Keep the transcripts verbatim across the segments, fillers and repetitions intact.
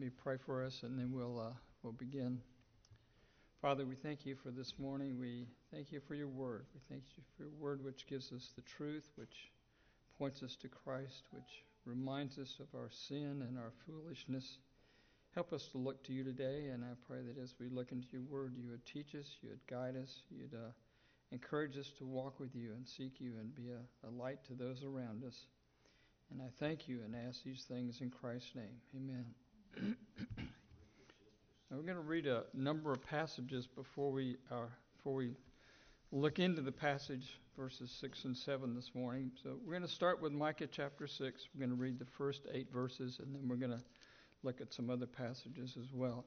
me pray for us, and then we'll uh, we'll begin. Father, we thank you for this morning. We thank you for your word. We thank you for your word, which gives us the truth, which points us to Christ, which reminds us of our sin and our foolishness. Help us to look to you today, and I pray that as we look into your word, you would teach us, you would guide us, you'd uh, encourage us to walk with you and seek you and be a, a light to those around us. And I thank you and ask these things in Christ's name. Amen. Now we're going to read a number of passages before we uh, before we look into the passage, verses six and seven this morning. So we're going to start with Micah chapter six. We're going to read the first eight verses, and then we're going to look at some other passages as well.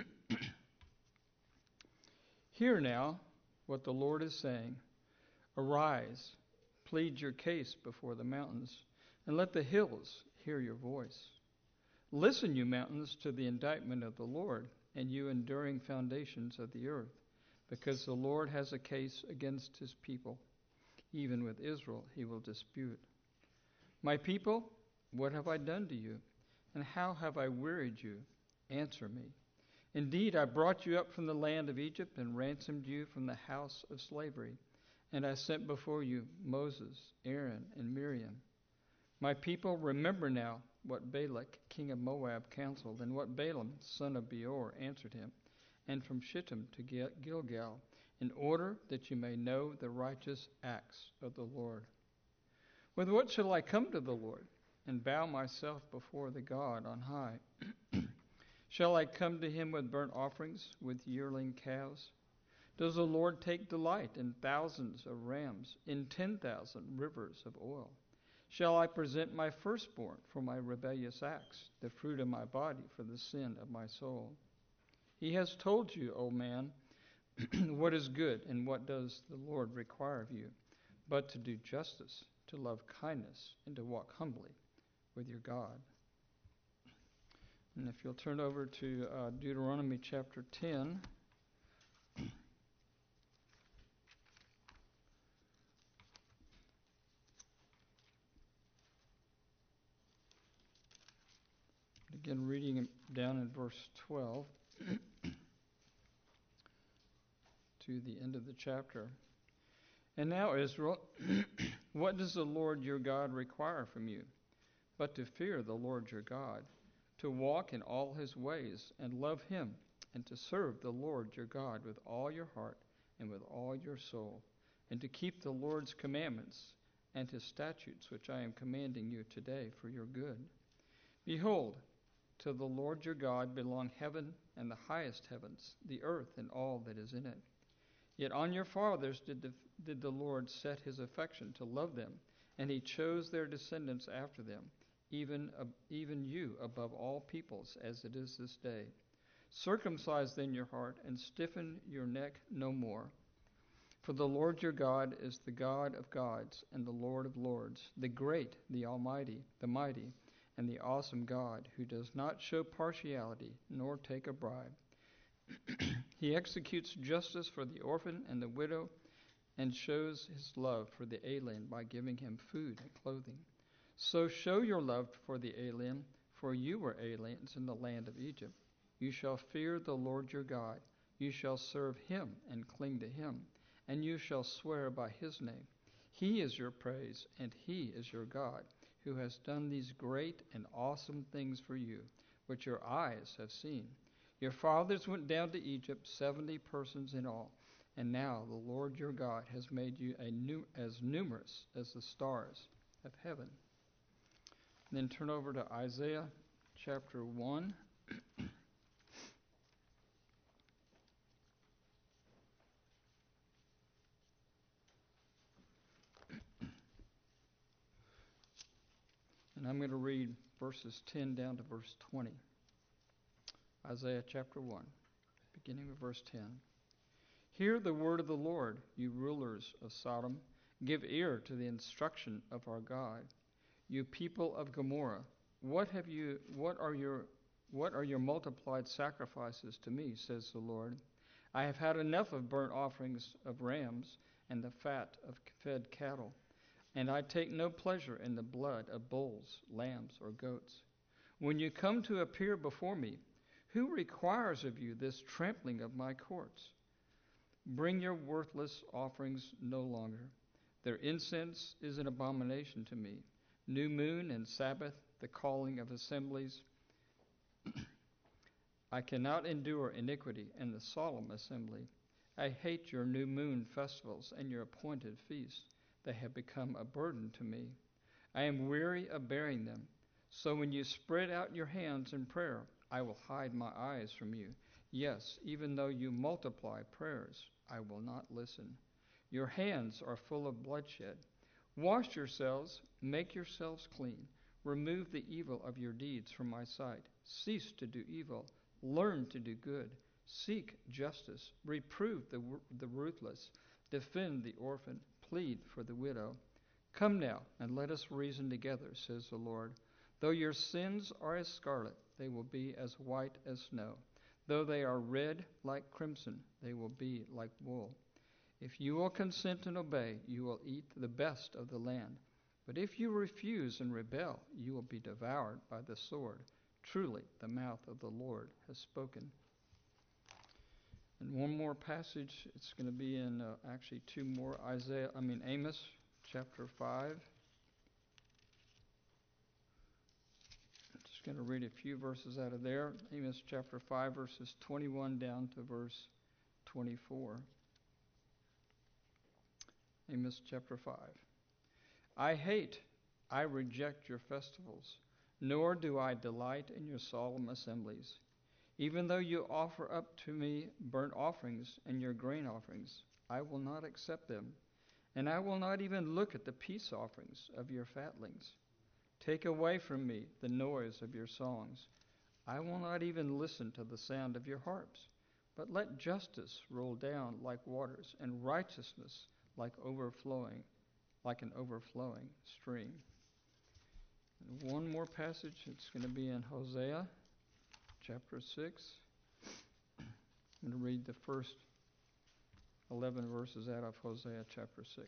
Hear now what the Lord is saying. Arise, plead your case before the mountains, and let the hills hear your voice. Listen, you mountains, to the indictment of the Lord, and you enduring foundations of the earth, because the Lord has a case against his people. Even with Israel he will dispute. My people, what have I done to you? And how have I wearied you? Answer me. Indeed, I brought you up from the land of Egypt and ransomed you from the house of slavery. And I sent before you Moses, Aaron, and Miriam. My people, remember now what Balak, king of Moab, counseled, and what Balaam, son of Beor, answered him, and from Shittim to Gilgal, in order that you may know the righteous acts of the Lord. With what shall I come to the Lord, and bow myself before the God on high? Shall I come to him with burnt offerings, with yearling calves? Does the Lord take delight in thousands of rams, in ten thousand rivers of oil? Shall I present my firstborn for my rebellious acts, the fruit of my body for the sin of my soul? He has told you, O man, what is good, and what does the Lord require of you, but to do justice, to love kindness, and to walk humbly with your God. And if you'll turn over to uh, Deuteronomy chapter ten. Again, reading down in verse twelve to the end of the chapter. And now, Israel, what does the Lord your God require from you? But to fear the Lord your God, to walk in all his ways and love him, and to serve the Lord your God with all your heart and with all your soul, and to keep the Lord's commandments and his statutes, which I am commanding you today for your good. Behold, to the Lord your God belong heaven and the highest heavens, the earth and all that is in it. Yet on your fathers did the, did the Lord set his affection to love them, and he chose their descendants after them, even, uh, even you above all peoples, as it is this day. Circumcise then your heart, and stiffen your neck no more. For the Lord your God is the God of gods and the Lord of lords, the great, the almighty, the mighty, and the awesome God, who does not show partiality nor take a bribe. He executes justice for the orphan and the widow, and shows his love for the alien by giving him food and clothing. So show your love for the alien, for you were aliens in the land of Egypt. You shall fear the Lord your God. You shall serve him and cling to him, and you shall swear by his name. He is your praise, and he is your God, who has done these great and awesome things for you, which your eyes have seen. Your fathers went down to Egypt, seventy persons in all, and now the Lord your God has made you a new, as numerous as the stars of heaven. And then turn over to Isaiah chapter one. And I'm going to read verses ten down to verse twenty. Isaiah chapter one, beginning with verse ten. Hear the word of the Lord, you rulers of Sodom. Give ear to the instruction of our God. You people of Gomorrah, what have you what are your what are your multiplied sacrifices to me, says the Lord? I have had enough of burnt offerings of rams and the fat of fed cattle, and I take no pleasure in the blood of bulls, lambs, or goats. When you come to appear before me, who requires of you this trampling of my courts? Bring your worthless offerings no longer. Their incense is an abomination to me. New moon and Sabbath, the calling of assemblies. I cannot endure iniquity and the solemn assembly. I hate your new moon festivals and your appointed feasts. They have become a burden to me. I am weary of bearing them. So when you spread out your hands in prayer, I will hide my eyes from you. Yes, even though you multiply prayers, I will not listen. Your hands are full of bloodshed. Wash yourselves, make yourselves clean. Remove the evil of your deeds from my sight. Cease to do evil. Learn to do good. Seek justice. Reprove the, the ruthless. Defend the orphan. Plead for the widow. Come now, and let us reason together, says the Lord. Though your sins are as scarlet, they will be as white as snow. Though they are red like crimson, they will be like wool. If you will consent and obey, you will eat the best of the land. But if you refuse and rebel, you will be devoured by the sword. Truly, the mouth of the Lord has spoken. And one more passage, it's going to be in uh, actually two more, Isaiah, I mean Amos chapter five. I'm just going to read a few verses out of there. Amos chapter five, verses twenty-one down to verse twenty-four. Amos chapter five. I hate, I reject your festivals, nor do I delight in your solemn assemblies. Even though you offer up to me burnt offerings and your grain offerings, I will not accept them, and I will not even look at the peace offerings of your fatlings. Take away from me the noise of your songs. I will not even listen to the sound of your harps, but let justice roll down like waters and righteousness like overflowing, like an overflowing stream. And one more passage, it's going to be in Hosea chapter six. I'm going to read the first eleven verses out of Hosea chapter six.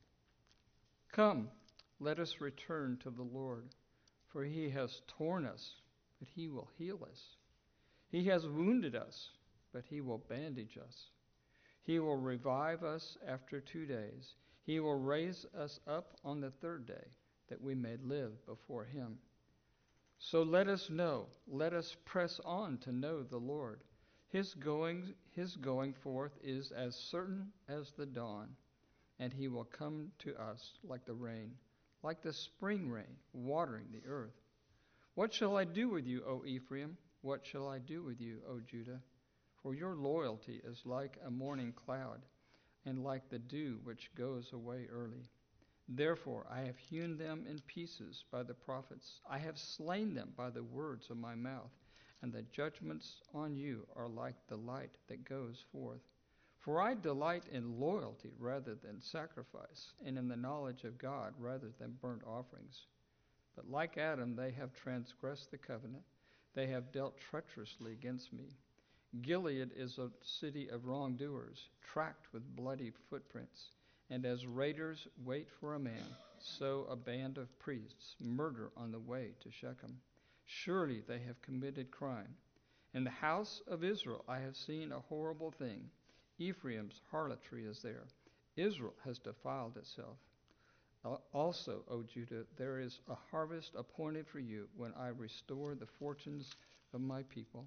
Come, let us return to the Lord, for he has torn us, but he will heal us. He has wounded us, but he will bandage us. He will revive us after two days. He will raise us up on the third day, that we may live before him. So let us know, let us press on to know the Lord. His going, his going forth is as certain as the dawn, and he will come to us like the rain, like the spring rain, watering the earth. What shall I do with you, O Ephraim? What shall I do with you, O Judah? For your loyalty is like a morning cloud, and like the dew which goes away early. Therefore I have hewn them in pieces by the prophets. I have slain them by the words of my mouth, and the judgments on you are like the light that goes forth. For I delight in loyalty rather than sacrifice, and in the knowledge of God rather than burnt offerings. But like Adam, they have transgressed the covenant. They have dealt treacherously against me. Gilead is a city of wrongdoers, tracked with bloody footprints. And as raiders wait for a man, so a band of priests murder on the way to Shechem. Surely they have committed crime. In the house of Israel I have seen a horrible thing. Ephraim's harlotry is there. Israel has defiled itself. Also, O Judah, there is a harvest appointed for you when I restore the fortunes of my people.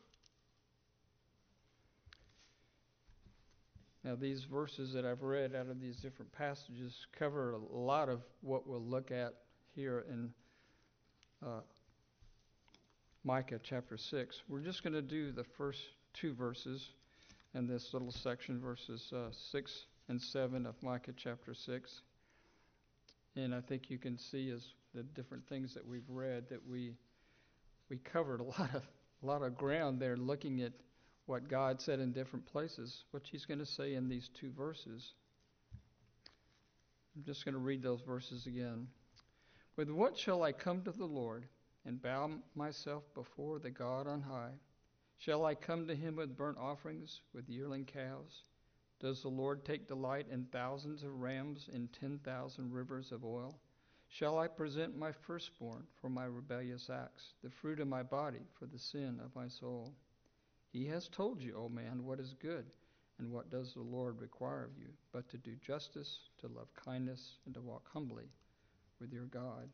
Now, these verses that I've read out of these different passages cover a lot of what we'll look at here in uh, Micah chapter six. We're just going to do the first two verses in this little section, verses uh, six and seven of Micah chapter six. And I think you can see as the different things that we've read that we we covered a lot of a lot of ground there, looking at what God said in different places, what he's going to say in these two verses. I'm just going to read those verses again. With what shall I come to the Lord and bow myself before the God on high? Shall I come to him with burnt offerings, with yearling calves? Does the Lord take delight in thousands of rams, in ten thousand rivers of oil? Shall I present my firstborn for my rebellious acts, the fruit of my body for the sin of my soul? He has told you, O man, what is good, and what does the Lord require of you, but to do justice, to love kindness, and to walk humbly with your God.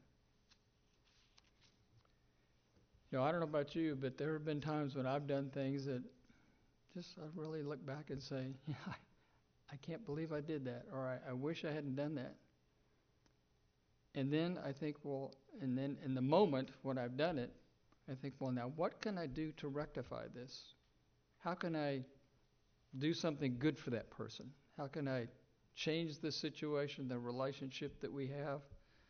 You know, I don't know about you, but there have been times when I've done things that just I really look back and say, yeah, I, I can't believe I did that, or I, I wish I hadn't done that. And then I think, well, and then in the moment when I've done it, I think, well, now what can I do to rectify this? How can I do something good for that person? How can I change the situation, the relationship that we have?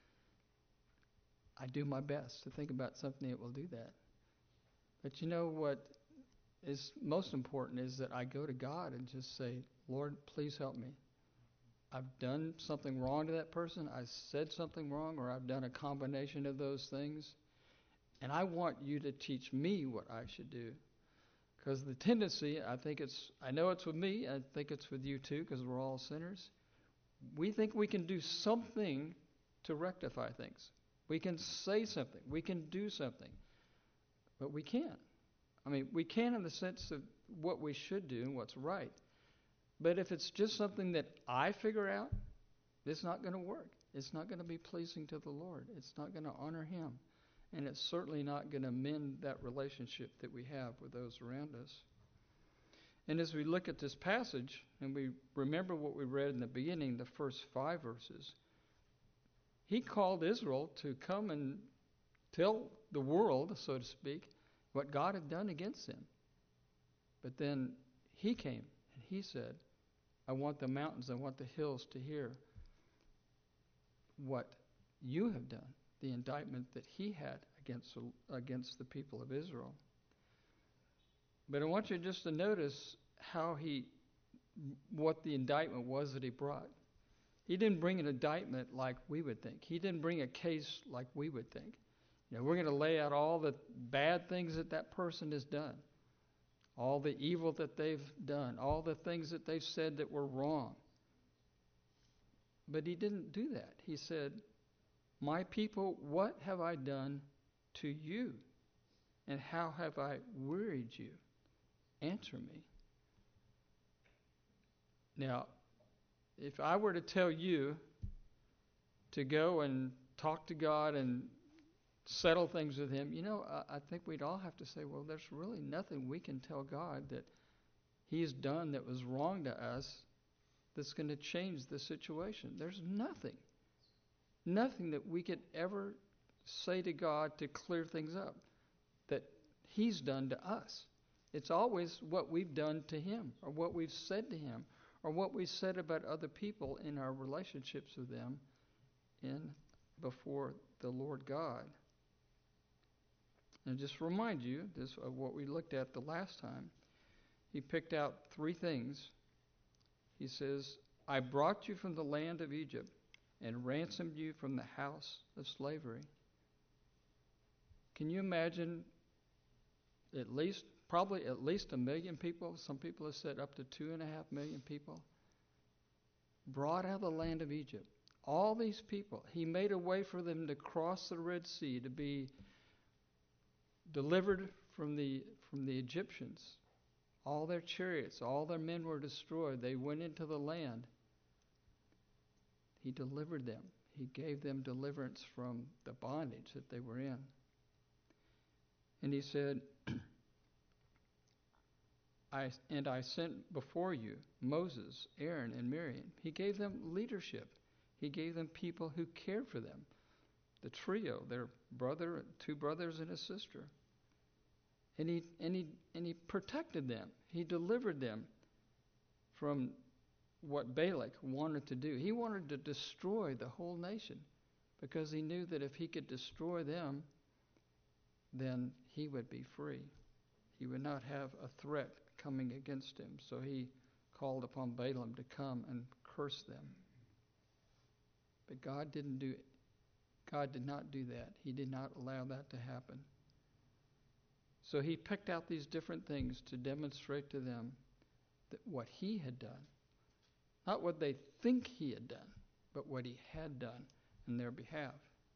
I do my best to think about something that will do that. But you know what is most important is that I go to God and just say, Lord, please help me. I've done something wrong to that person. I said something wrong, or I've done a combination of those things. And I want you to teach me what I should do. Because the tendency, I think it's, I know it's with me, I think it's with you too, because we're all sinners. We think we can do something to rectify things. We can say something. We can do something. But we can't. I mean, we can in the sense of what we should do and what's right. But if it's just something that I figure out, it's not going to work. It's not going to be pleasing to the Lord. It's not going to honor Him. And it's certainly not going to mend that relationship that we have with those around us. And as we look at this passage, and we remember what we read in the beginning, the first five verses, He called Israel to come and tell the world, so to speak, what God had done against them. But then He came and He said, I want the mountains, I want the hills to hear what you have done, the indictment that He had against, against the people of Israel. But I want you just to notice how He, what the indictment was that He brought. He didn't bring an indictment like we would think. He didn't bring a case like we would think. You know, we're going to lay out all the bad things that that person has done, all the evil that they've done, all the things that they've said that were wrong. But He didn't do that. He said, my people, what have I done to you? And how have I wearied you? Answer me. Now, if I were to tell you to go and talk to God and settle things with Him, you know, I, I think we'd all have to say, well, there's really nothing we can tell God that He's done that was wrong to us that's going to change the situation. There's nothing. Nothing that we could ever say to God to clear things up that He's done to us. It's always what we've done to Him, or what we've said to Him, or what we said about other people in our relationships with them in before the Lord God. And just remind you this of what we looked at the last time. He picked out three things. He says, I brought you from the land of Egypt and ransomed you from the house of slavery. Can you imagine at least, probably at least a million people, some people have said up to two and a half million people, brought out of the land of Egypt. All these people, He made a way for them to cross the Red Sea, to be delivered from the from the Egyptians. All their chariots, all their men were destroyed. They went into the land. He delivered them. He gave them deliverance from the bondage that they were in. And He said, I and I sent before you Moses, Aaron, and Miriam. He gave them leadership. He gave them people who cared for them. The trio, their brother, two brothers and a sister. And he and he and he protected them. He delivered them from what Balak wanted to do. He wanted to destroy the whole nation because he knew that if he could destroy them, then he would be free. He would not have a threat coming against him. So he called upon Balaam to come and curse them. But God didn't do God did not do that. He did not allow that to happen. So He picked out these different things to demonstrate to them that what He had done. Not what they think He had done, but what He had done in their behalf.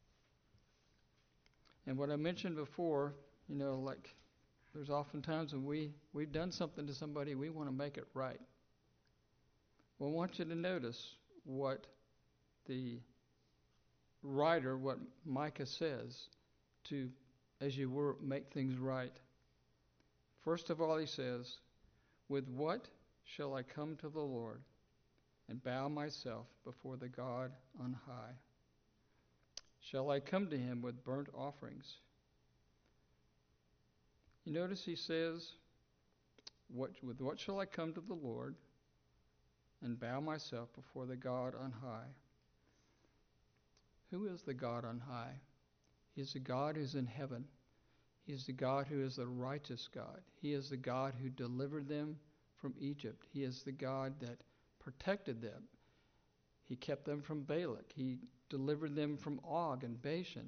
And what I mentioned before, you know, like there's oftentimes when we, we've done something to somebody, we want to make it right. Well, I want you to notice what the writer, what Micah says to, as you were, make things right. First of all, he says, with what shall I come to the Lord and bow myself before the God on high? Shall I come to him with burnt offerings? You notice he says, what, with what shall I come to the Lord and bow myself before the God on high? Who is the God on high? He is the God who's in heaven. He is the God who is the righteous God. He is the God who delivered them from Egypt. He is the God that protected them. He kept them from Balak. He delivered them from Og and Bashan.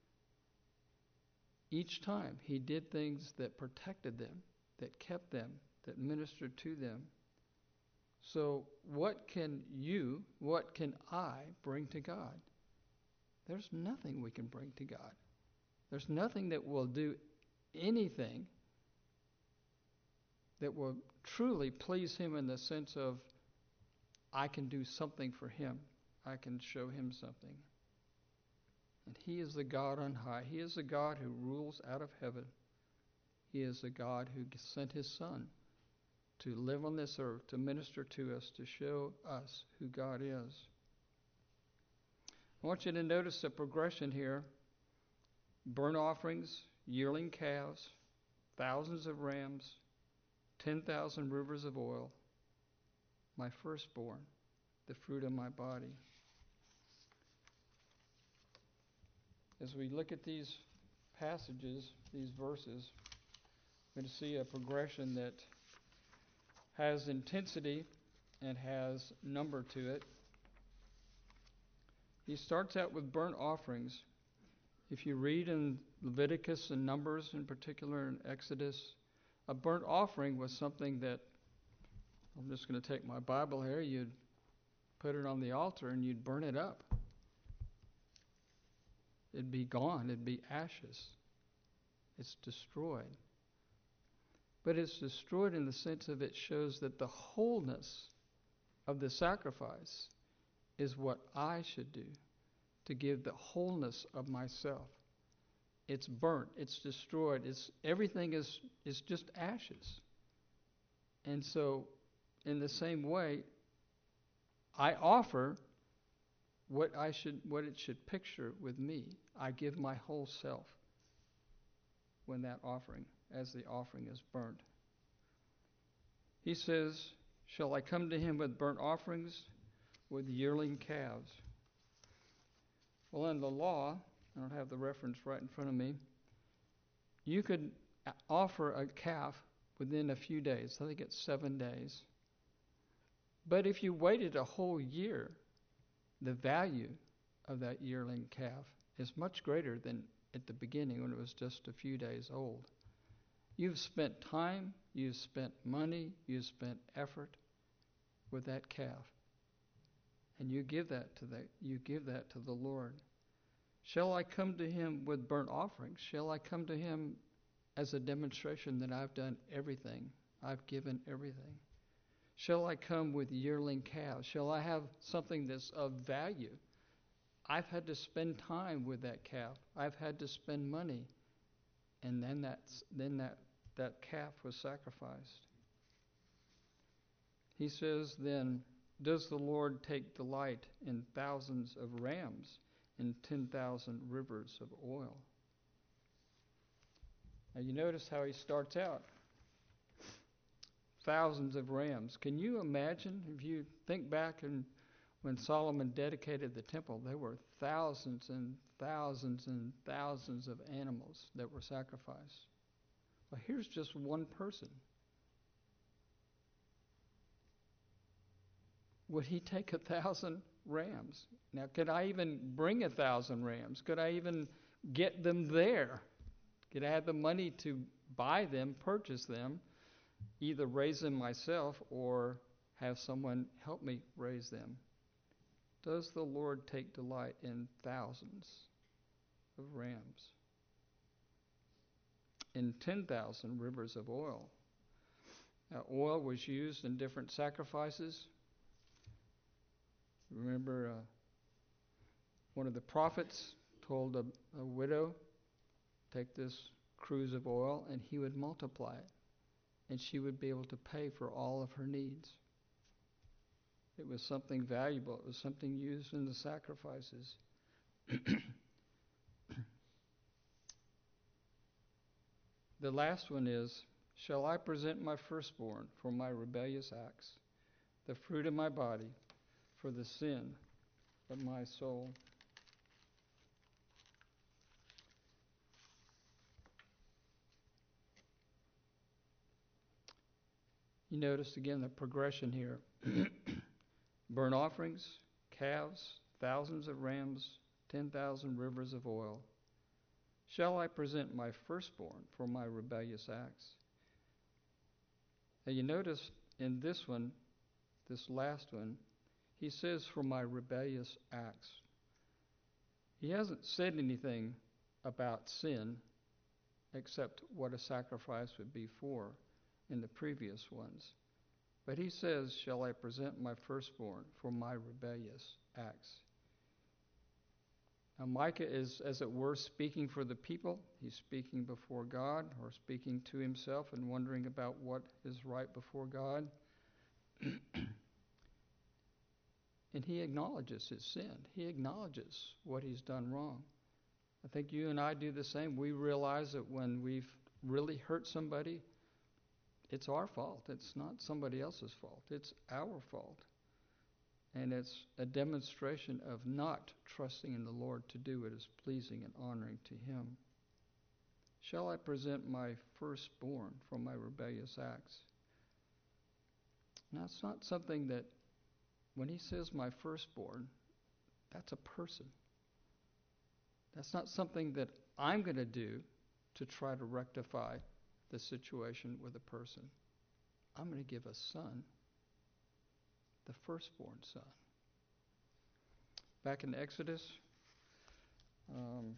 Each time he did things that protected them, that kept them, that ministered to them. So what can you, what can I bring to God? There's nothing we can bring to God. There's nothing that will do anything that will truly please him in the sense of I can do something for him. I can show him something. And he is the God on high. He is the God who rules out of heaven. He is the God who sent his Son to live on this earth, to minister to us, to show us who God is. I want you to notice the progression here. Burnt offerings, yearling calves, thousands of rams, ten thousand rivers of oil, my firstborn, the fruit of my body. As we look at these passages, these verses, we're going to see a progression that has intensity and has number to it. He starts out with burnt offerings. If you read in Leviticus and Numbers, in particular in Exodus, a burnt offering was something that, I'm just going to take my Bible here, you'd put it on the altar and you'd burn it up. It'd be gone. It'd be ashes. It's destroyed. But it's destroyed in the sense of it shows that the wholeness of the sacrifice is what I should do to give the wholeness of myself. It's burnt. It's destroyed. It's everything is is just ashes. And so, in the same way, I offer what I should, what it should picture with me. I give my whole self when that offering, as the offering is burnt. He says, shall I come to him with burnt offerings, with yearling calves? Well, in the law, I don't have the reference right in front of me, you could offer a calf within a few days. I think it's seven days. But if you waited a whole year, the value of that yearling calf is much greater than at the beginning when it was just a few days old. You've spent time, you've spent money, you've spent effort with that calf. And you give that to the you give that to the Lord. Shall I come to him with burnt offerings? Shall I come to him as a demonstration that I've done everything? I've given everything. Shall I come with yearling calves? Shall I have something that's of value? I've had to spend time with that calf. I've had to spend money. And then that's then that, that calf was sacrificed. He says then, does the Lord take delight in thousands of rams and ten thousand rivers of oil? Now you notice how he starts out. Thousands of rams. Can you imagine, if you think back and when Solomon dedicated the temple, there were thousands and thousands and thousands of animals that were sacrificed. Well, here's just one person. Would he take a thousand rams? Now, could I even bring a thousand rams? Could I even get them there? Could I have the money to buy them, purchase them, either raise them myself or have someone help me raise them? Does the Lord take delight in thousands of rams? in ten thousand rivers of oil. Now, oil was used in different sacrifices. Remember, uh, one of the prophets told a, a widow, take this cruse of oil, and he would multiply it, and she would be able to pay for all of her needs. It was something valuable. It was something used in the sacrifices. The last one is, shall I present my firstborn for my rebellious acts, the fruit of my body for the sin of my soul? You notice again the progression here. Burnt offerings, calves, thousands of rams, ten thousand rivers of oil. Shall I present my firstborn for my rebellious acts? Now you notice in this one, this last one, he says for my rebellious acts. He hasn't said anything about sin except what a sacrifice would be for in the previous ones. But he says, shall I present my firstborn for my rebellious acts? Now Micah is, as it were, speaking for the people. He's speaking before God, or speaking to himself and wondering about what is right before God. And he acknowledges his sin. He acknowledges what he's done wrong. I think you and I do the same. We realize that when we've really hurt somebody, it's our fault. It's not somebody else's fault. It's our fault. And it's a demonstration of not trusting in the Lord to do what is pleasing and honoring to him. Shall I present my firstborn for my rebellious acts? Now, it's not something that, when he says my firstborn, that's a person. That's not something that I'm going to do to try to rectify the situation with a person. I'm going to give a son, the firstborn son. Back in Exodus, um,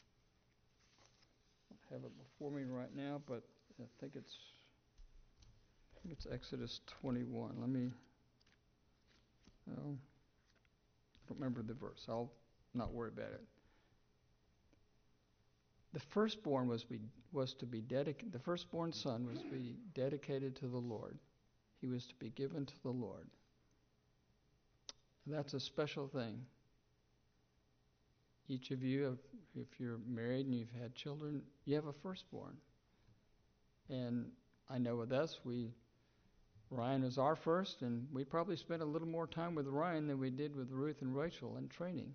I don't have it before me right now, but I think it's I think it's Exodus twenty-one. Let me, oh, I don't remember the verse. I'll not worry about it. The firstborn was be was to be dedicated. The firstborn son was to be dedicated to the Lord. He was to be given to the Lord. And that's a special thing. Each of you, have, if you're married and you've had children, you have a firstborn. And I know with us, we Ryan is our first, and we probably spent a little more time with Ryan than we did with Ruth and Rachel in training.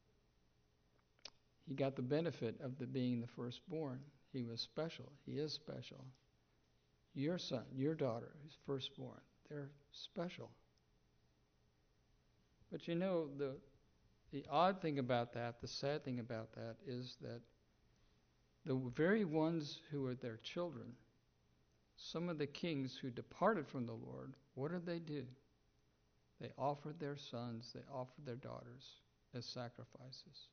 He got the benefit of the being the firstborn. He was special. He is special. Your son, your daughter, who's firstborn, they're special. But you know, the the odd thing about that, the sad thing about that, is that the very ones who are their children, some of the kings who departed from the Lord, what did they do? They offered their sons, they offered their daughters as sacrifices.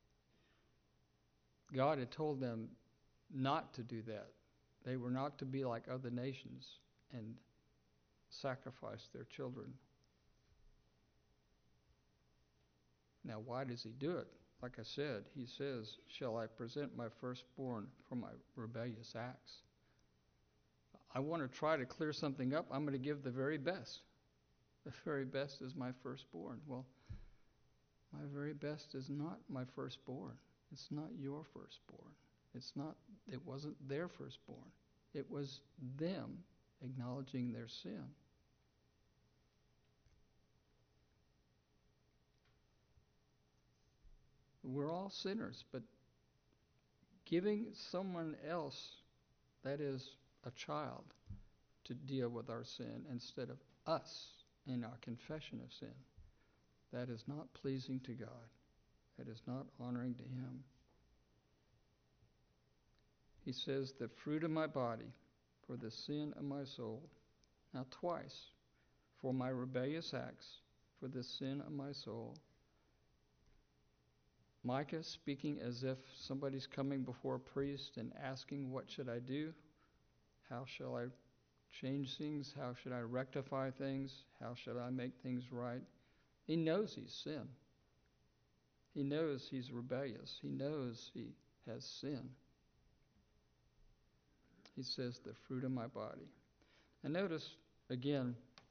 God had told them not to do that. They were not to be like other nations and sacrifice their children. Now, why does he do it? Like I said, he says, shall I present my firstborn for my rebellious acts? I want to try to clear something up. I'm going to give the very best. The very best is my firstborn. Well, my very best is not my firstborn. It's not your firstborn. It's not, it wasn't their firstborn. It was them acknowledging their sin. We're all sinners, but giving someone else, that is a child, to deal with our sin instead of us in our confession of sin, that is not pleasing to God. That is not honoring to him. He says, the fruit of my body for the sin of my soul. Now twice, for my rebellious acts, for the sin of my soul. Micah speaking as if somebody's coming before a priest and asking, what should I do? How shall I change things? How should I rectify things? How should I make things right? He knows he's sinned. He knows he's rebellious. He knows he has sin. He says, the fruit of my body. And notice, again,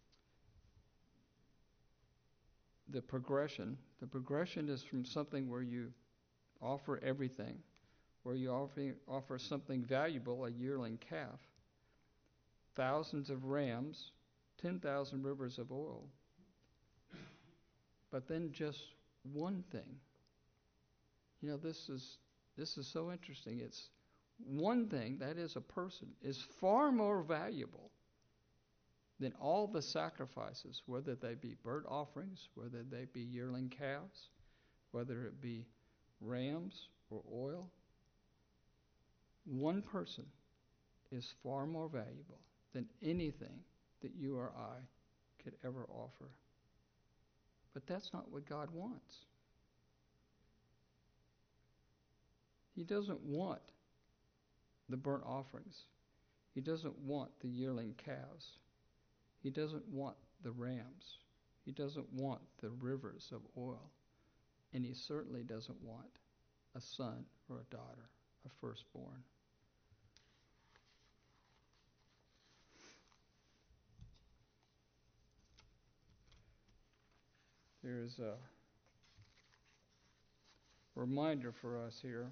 the progression. The progression is from something where you offer everything, where you offer, offer something valuable, a yearling calf, thousands of rams, ten thousand rivers of oil. But then just one thing. You know, this is this is so interesting. It's one thing, that is a person, is far more valuable than all the sacrifices, whether they be burnt offerings, whether they be yearling calves, whether it be rams or oil. One person is far more valuable than anything that you or I could ever offer. But that's not what God wants. He doesn't want the burnt offerings. He doesn't want the yearling calves. He doesn't want the rams. He doesn't want the rivers of oil. And he certainly doesn't want a son or a daughter, a firstborn. There's a reminder for us here.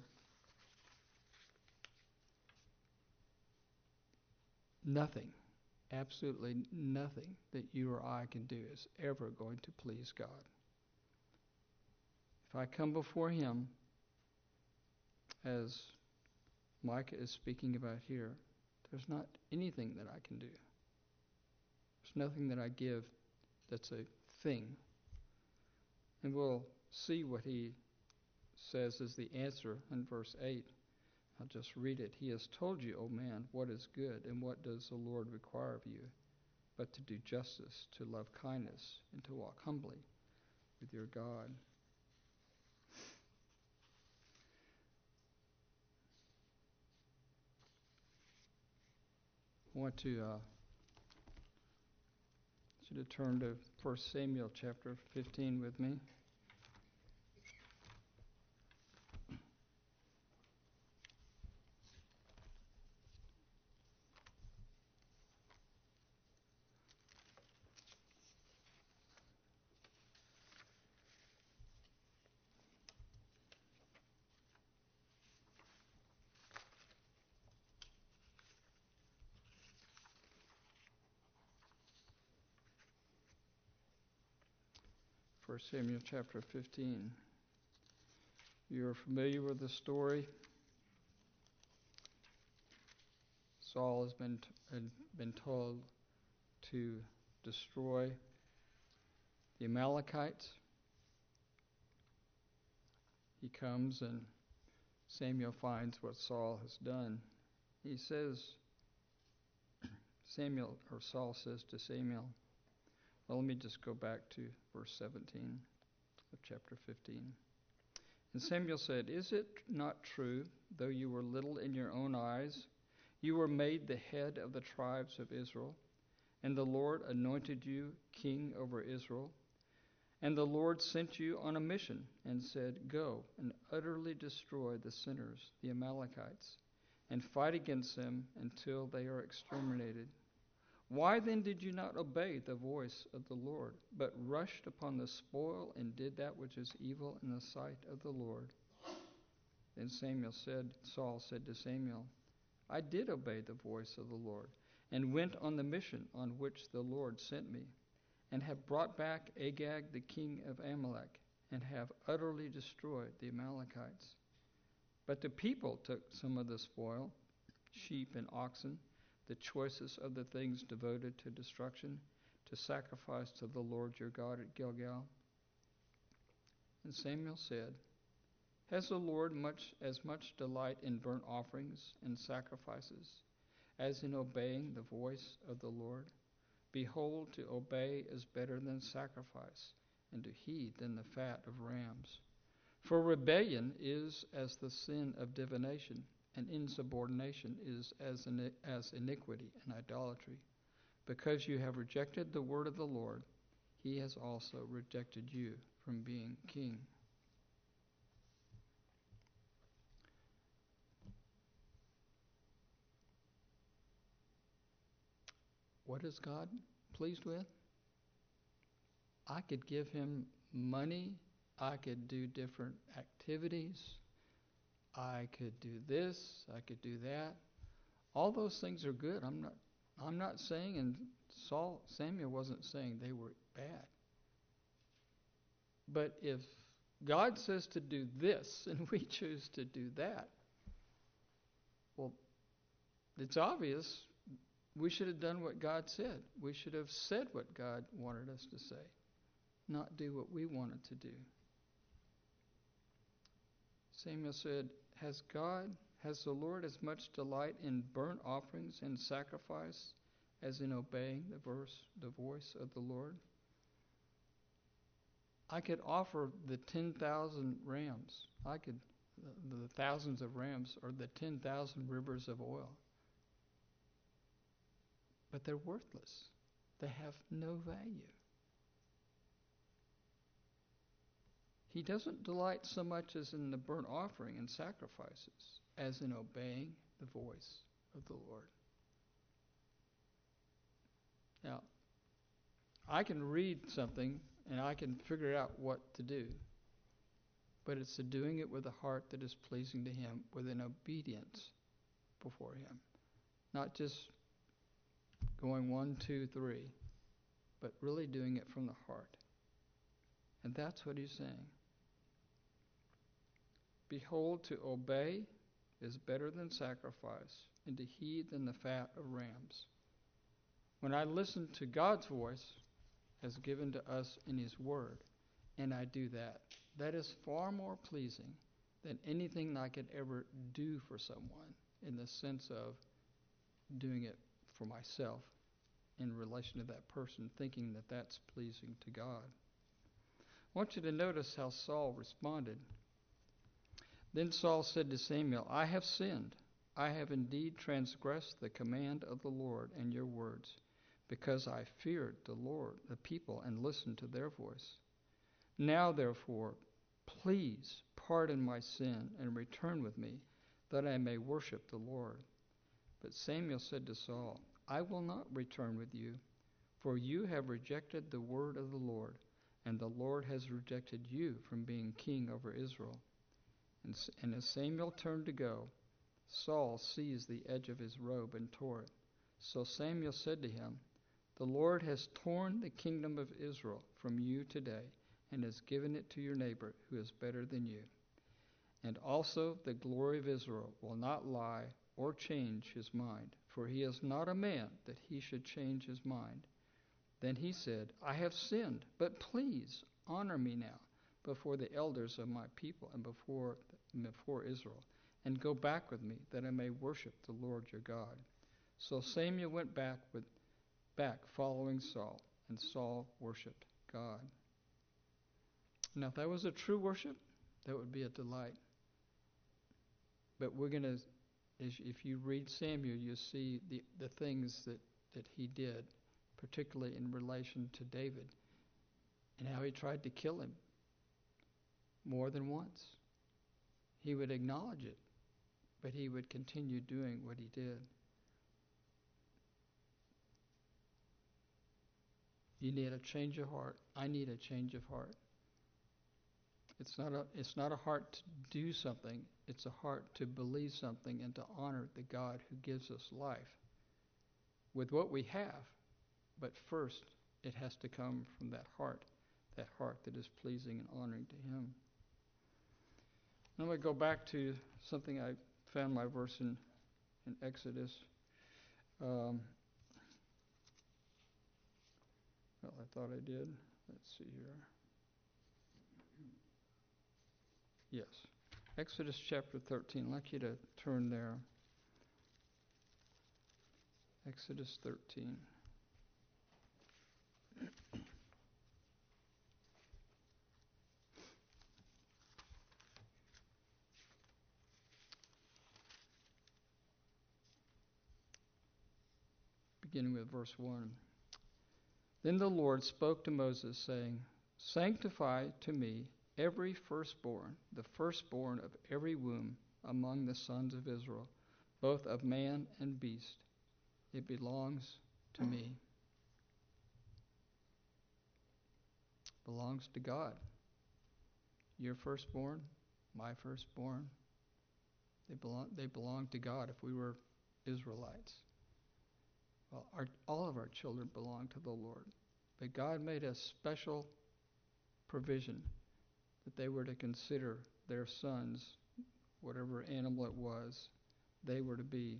Nothing, absolutely nothing that you or I can do is ever going to please God. If I come before him, as Micah is speaking about here, there's not anything that I can do. There's nothing that I give that's a thing. And we'll see what he says is the answer in verse eight. I'll just read it. He has told you, O man, what is good, and what does the Lord require of you, but to do justice, to love kindness, and to walk humbly with your God. I want to uh, you to turn to First Samuel chapter fifteen with me. First Samuel chapter fifteen. You're familiar with the story. Saul has been t- had been told to destroy the Amalekites. He comes and Samuel finds what Saul has done. He says, Samuel, or Saul says to Samuel, well, let me just go back to verse seventeen of chapter fifteen. And Samuel said, is it not true, though you were little in your own eyes, you were made the head of the tribes of Israel, and the Lord anointed you king over Israel? And the Lord sent you on a mission and said, go and utterly destroy the sinners, the Amalekites, and fight against them until they are exterminated. Why then did you not obey the voice of the Lord, but rushed upon the spoil and did that which is evil in the sight of the Lord? Then Samuel said, Saul said to Samuel, I did obey the voice of the Lord, and went on the mission on which the Lord sent me, and have brought back Agag the king of Amalek, and have utterly destroyed the Amalekites. But the people took some of the spoil, sheep and oxen, the choicest of the things devoted to destruction, to sacrifice to the Lord your God at Gilgal. And Samuel said, has the Lord much as much delight in burnt offerings and sacrifices as in obeying the voice of the Lord? Behold, to obey is better than sacrifice, and to heed than the fat of rams. For rebellion is as the sin of divination, and insubordination is as, ini- as iniquity and idolatry. Because you have rejected the word of the Lord, he has also rejected you from being king. What is God pleased with? I could give him money. I could do different activities. I could do this. I could do that. All those things are good. I'm not I'm not saying, and Saul Samuel wasn't saying they were bad. But if God says to do this and we choose to do that, well, it's obvious we should have done what God said. We should have said what God wanted us to say, not do what we wanted to do. Samuel said, Has God, has the Lord as much delight in burnt offerings and sacrifice as in obeying the verse, the voice of the Lord? I could offer the ten thousand rams. I could, the, the thousands of rams, or the ten thousand rivers of oil. But they're worthless. They have no value. He doesn't delight so much as in the burnt offering and sacrifices, as in obeying the voice of the Lord. Now, I can read something and I can figure out what to do, but it's the doing it with a heart that is pleasing to him, with an obedience before him. Not just going one, two, three, but really doing it from the heart. And that's what he's saying. Behold, to obey is better than sacrifice, and to heed than the fat of rams. When I listen to God's voice, as given to us in his word, and I do that, that is far more pleasing than anything I could ever do for someone, in the sense of doing it for myself in relation to that person, thinking that that's pleasing to God. I want you to notice how Saul responded. Then Saul said to Samuel, I have sinned. I have indeed transgressed the command of the Lord and your words, because I feared the Lord, the people, and listened to their voice. Now, therefore, please pardon my sin and return with me, that I may worship the Lord. But Samuel said to Saul, I will not return with you, for you have rejected the word of the Lord, and the Lord has rejected you from being king over Israel. And, and as Samuel turned to go, Saul seized the edge of his robe and tore it. So Samuel said to him, The Lord has torn the kingdom of Israel from you today, and has given it to your neighbor who is better than you. And also the glory of Israel will not lie or change his mind, for he is not a man that he should change his mind. Then he said, I have sinned, but please honor me now before the elders of my people and before before Israel, and go back with me, that I may worship the Lord your God. So Samuel went back with back following Saul, and Saul worshipped God. Now, if that was a true worship, that would be a delight. But we're going to, if you read Samuel, you'll see the, the things that, that he did, particularly in relation to David, and how he tried to kill him more than once. He would acknowledge it, but he would continue doing what he did. You need a change of heart. I need a change of heart. It's not a it's not a heart to do something. It's a heart to believe something and to honor the God who gives us life with what we have. But first, it has to come from that heart, that heart that is pleasing and honoring to him. I'm going to go back to something I found my verse in, in Exodus. Um, well, I thought I did. Let's see here. Yes. Exodus chapter thirteen. I'd like you to turn there. Exodus thirteen. beginning with verse one. Then the Lord spoke to Moses, saying, Sanctify to me every firstborn, the firstborn of every womb among the sons of Israel, both of man and beast. It belongs to me. It belongs to God. Your firstborn, my firstborn, they belong, they belong to God if we were Israelites. Well, our, all of our children belong to the Lord. But God made a special provision that they were to consider their sons, whatever animal it was, they were to be,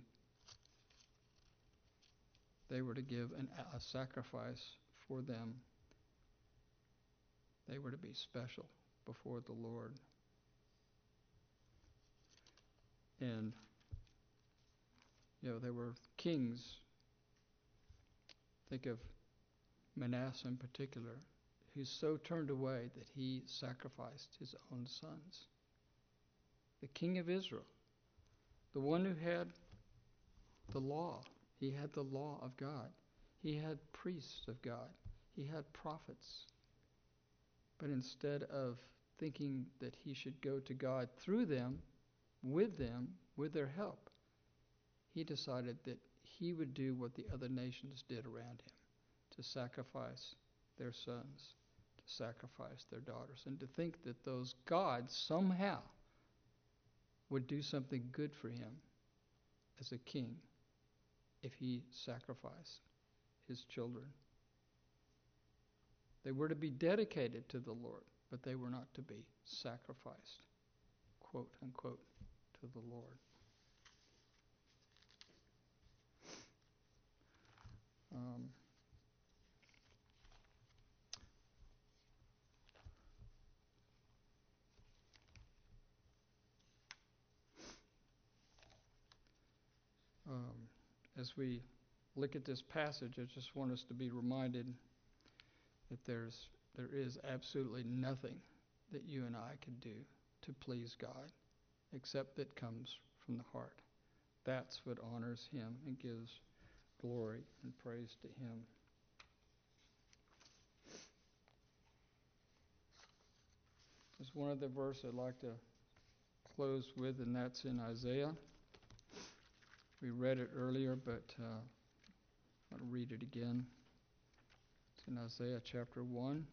they were to give an, a sacrifice for them. They were to be special before the Lord. And, you know, there were kings. Think of Manasseh in particular, who so turned away that he sacrificed his own sons. The king of Israel, the one who had the law. He had the law of God. He had priests of God. He had prophets. But instead of thinking that he should go to God through them, with them, with their help, he decided that he would do what the other nations did around him, to sacrifice their sons, to sacrifice their daughters, and to think that those gods somehow would do something good for him as a king if he sacrificed his children. They were to be dedicated to the Lord, but they were not to be sacrificed, quote unquote, to the Lord. Um, um, as we look at this passage, I just want us to be reminded that there's there is absolutely nothing that you and I can do to please God, except that comes from the heart. That's what honors him and gives glory and praise to him. There's one other verse I'd like to close with, and that's in Isaiah. We read it earlier, but uh, I'll read it again. It's in Isaiah chapter one.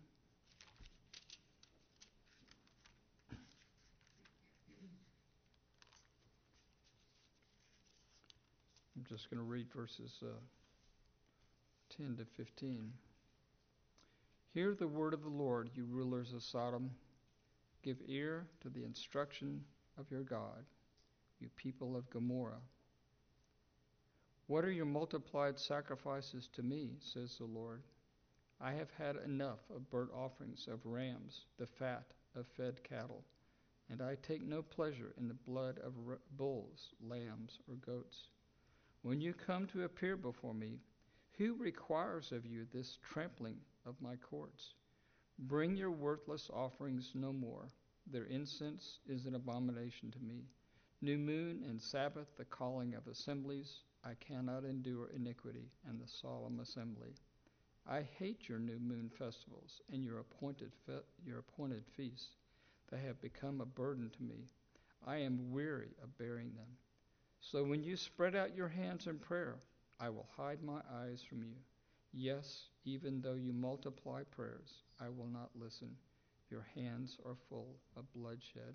I'm just going to read verses uh, ten to fifteen. Hear the word of the Lord, you rulers of Sodom. Give ear to the instruction of your God, you people of Gomorrah. What are your multiplied sacrifices to me, says the Lord? I have had enough of burnt offerings of rams, the fat of fed cattle, and I take no pleasure in the blood of r- bulls, lambs, or goats. When you come to appear before me, who requires of you this trampling of my courts? Bring your worthless offerings no more. Their incense is an abomination to me. New moon and Sabbath, the calling of assemblies, I cannot endure iniquity and the solemn assembly. I hate your new moon festivals and your appointed fe- your appointed feasts. They have become a burden to me. I am weary of bearing them. So when you spread out your hands in prayer, I will hide my eyes from you. Yes, even though you multiply prayers, I will not listen. Your hands are full of bloodshed.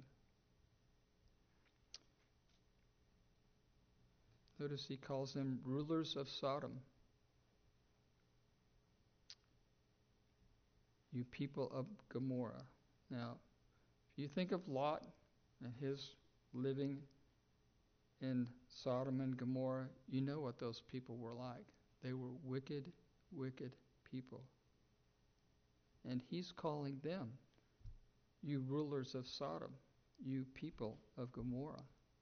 Notice he calls them rulers of Sodom. You people of Gomorrah. Now, if you think of Lot and his living in Sodom and Gomorrah, you know what those people were like. They were wicked, wicked people. And he's calling them, you rulers of Sodom, you people of Gomorrah.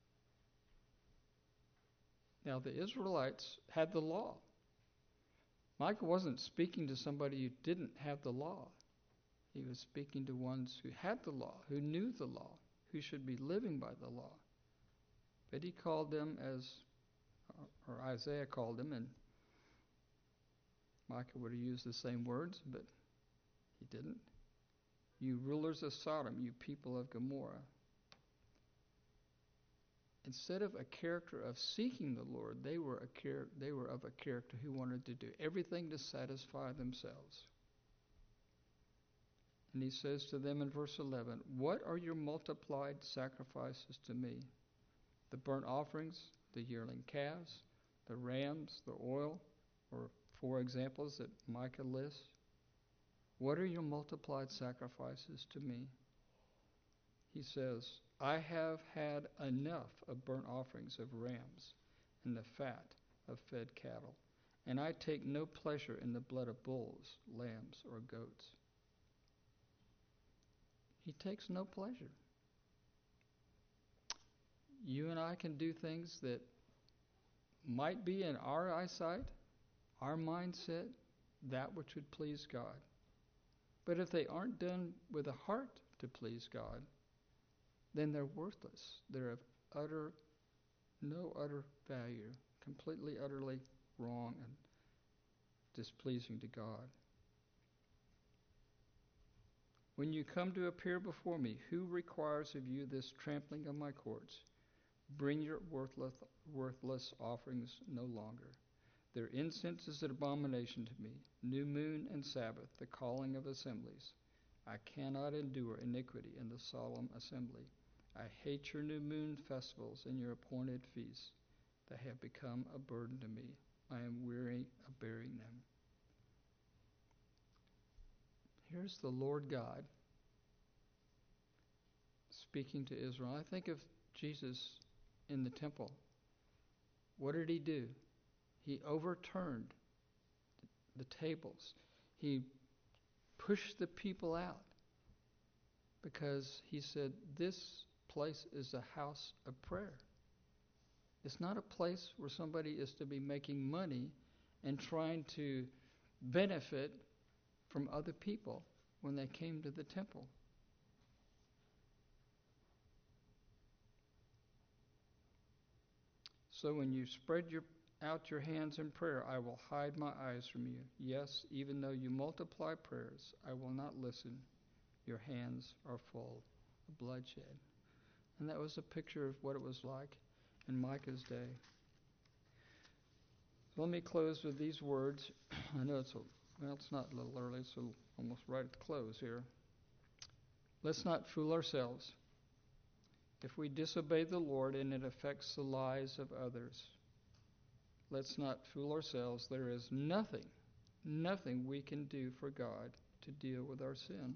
Now, the Israelites had the law. Micah wasn't speaking to somebody who didn't have the law. He was speaking to ones who had the law, who knew the law, who should be living by the law. But he called them as, or Isaiah called them, and Micah would have used the same words, but he didn't. You rulers of Sodom, you people of Gomorrah. Instead of a character of seeking the Lord, they were a char- they were of a character who wanted to do everything to satisfy themselves. And he says to them in verse eleven, what are your multiplied sacrifices to me? The burnt offerings, the yearling calves, the rams, the oil, or four examples that Micah lists. What are your multiplied sacrifices to me? He says, I have had enough of burnt offerings of rams and the fat of fed cattle, and I take no pleasure in the blood of bulls, lambs, or goats. He takes no pleasure. You and I can do things that might be in our eyesight, our mindset, that which would please God. But if they aren't done with a heart to please God, then they're worthless. They're of utter, no utter value, completely, utterly wrong and displeasing to God. When you come to appear before me, who requires of you this trampling of my courts? Bring your worthless, worthless offerings no longer. Their incense is an abomination to me. New moon and Sabbath, the calling of assemblies. I cannot endure iniquity in the solemn assembly. I hate your new moon festivals and your appointed feasts. They have become a burden to me. I am weary of bearing them. Here's the Lord God speaking to Israel. I think of Jesus in the temple. What did he do? He overturned the tables. He pushed the people out because he said, this place is a house of prayer. It's not a place where somebody is to be making money and trying to benefit from other people when they came to the temple. So when you spread your, out your hands in prayer, I will hide my eyes from you. Yes, even though you multiply prayers, I will not listen. Your hands are full of bloodshed. And that was a picture of what it was like in Micah's day. So let me close with these words. I know it's a, well, it's not a little early, so almost right at the close here. Let's not fool ourselves. If we disobey the Lord and it affects the lives of others, let's not fool ourselves. There is nothing, nothing we can do for God to deal with our sin.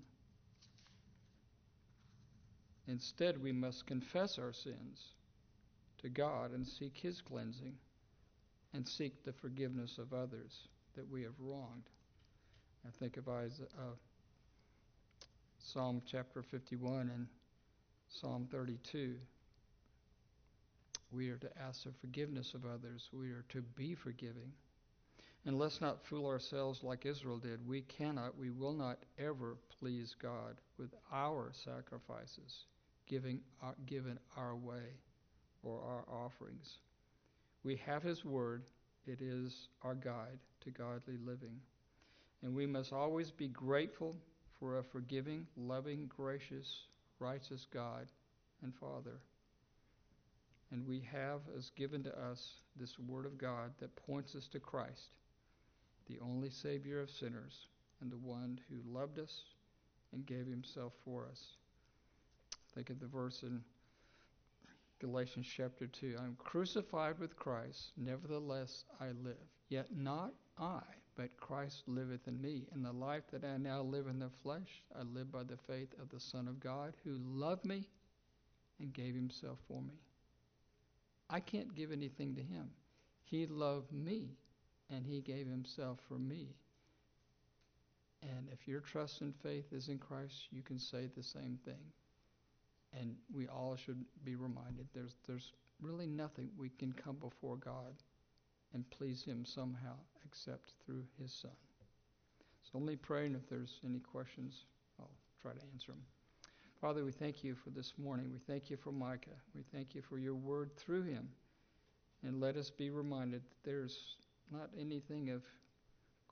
Instead, we must confess our sins to God and seek His cleansing and seek the forgiveness of others that we have wronged. I think of Isaiah, uh, Psalm chapter fifty-one and Psalm thirty-two. We are to ask the forgiveness of others. We are to be forgiving. And let's not fool ourselves like Israel did. We cannot, we will not ever please God with our sacrifices, giving our, given our way or our offerings. We have His Word. It is our guide to godly living. And we must always be grateful for a forgiving, loving, gracious, righteous God and Father. And we have as given to us this Word of God that points us to Christ, the only Savior of sinners and the one who loved us and gave Himself for us. Think of the verse in Galatians chapter two. I'm crucified with Christ, nevertheless I live. Yet not I, but Christ liveth in me. And the life that I now live in the flesh, I live by the faith of the Son of God, who loved me and gave Himself for me. I can't give anything to Him. He loved me, and He gave Himself for me. And if your trust and faith is in Christ, you can say the same thing. And we all should be reminded there's there's really nothing we can come before God and please Him somehow except through His Son. So let me pray, and if there's any questions, I'll try to answer them. Father, we thank You for this morning. We thank You for Micah. We thank You for Your word through him. And let us be reminded that there's not anything of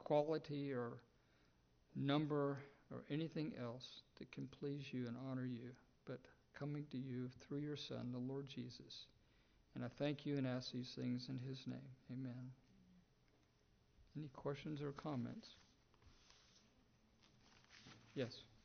quality or number or anything else that can please you and honor you, but coming to you through your Son, the Lord Jesus. And I thank you and ask these things in his name. Amen. Any questions or comments? Yes.